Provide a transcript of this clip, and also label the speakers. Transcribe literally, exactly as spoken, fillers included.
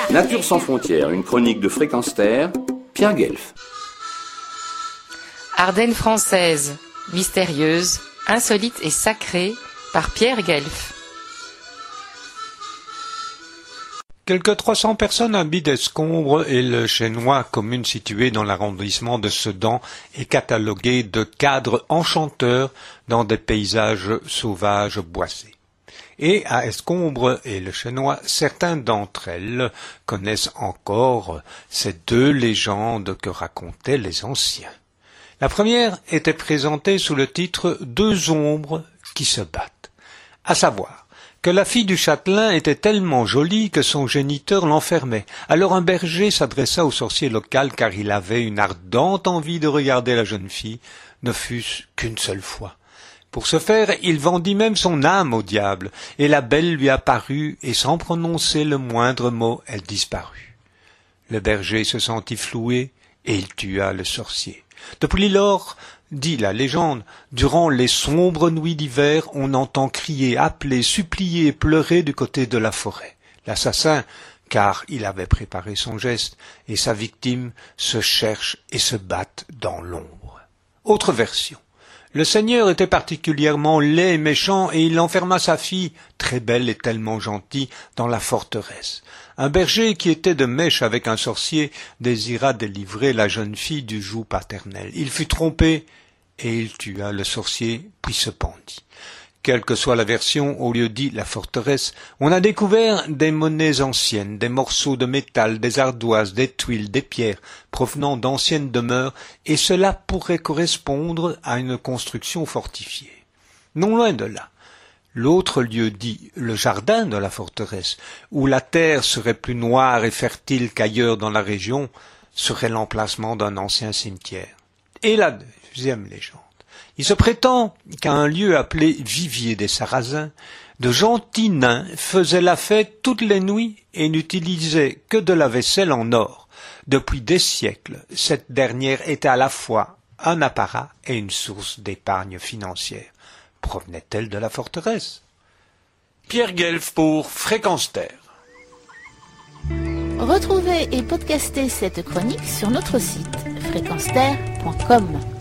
Speaker 1: Nature sans frontières, une chronique de Fréquence Terre, Pierre Guelf.
Speaker 2: Ardennes françaises, mystérieuses, insolites et sacrées, par Pierre Guelf.
Speaker 3: Quelques trois cents personnes habitent Escombre et le Chênois, commune située dans l'arrondissement de Sedan, est cataloguée de cadre enchanteur dans des paysages sauvages boisés. Et à Escombre et le Chênois, certains d'entre elles connaissent encore ces deux légendes que racontaient les anciens. La première était présentée sous le titre « Deux ombres qui se battent », à savoir que la fille du châtelain était tellement jolie que son géniteur l'enfermait. Alors un berger s'adressa au sorcier local car il avait une ardente envie de regarder la jeune fille, ne fût-ce qu'une seule fois. Pour ce faire, il vendit même son âme au diable, et la belle lui apparut, et sans prononcer le moindre mot, elle disparut. Le berger se sentit floué, et il tua le sorcier. Depuis lors, dit la légende, durant les sombres nuits d'hiver, on entend crier, appeler, supplier et pleurer du côté de la forêt. L'assassin, car il avait préparé son geste, et sa victime se cherchent et se battent dans l'ombre. Autre version. Le seigneur était particulièrement laid et méchant, et il enferma sa fille, très belle et tellement gentille, dans la forteresse. Un berger qui était de mèche avec un sorcier désira délivrer la jeune fille du joug paternel. Il fut trompé, et il tua le sorcier, puis se pendit. Quelle que soit la version, au lieu dit la forteresse, on a découvert des monnaies anciennes, des morceaux de métal, des ardoises, des tuiles, des pierres, provenant d'anciennes demeures, et cela pourrait correspondre à une construction fortifiée. Non loin de là, l'autre lieu dit le jardin de la forteresse, où la terre serait plus noire et fertile qu'ailleurs dans la région, serait l'emplacement d'un ancien cimetière. Et la deuxième légende. Il se prétend qu'à un lieu appelé Vivier des Sarrasins, de gentils nains faisaient la fête toutes les nuits et n'utilisaient que de la vaisselle en or. Depuis des siècles, cette dernière était à la fois un apparat et une source d'épargne financière. Provenait-elle de la forteresse?
Speaker 4: Pierre Guelf pour Fréquence Terre.
Speaker 5: Retrouvez et podcastez cette chronique sur notre site fréquence terre point com.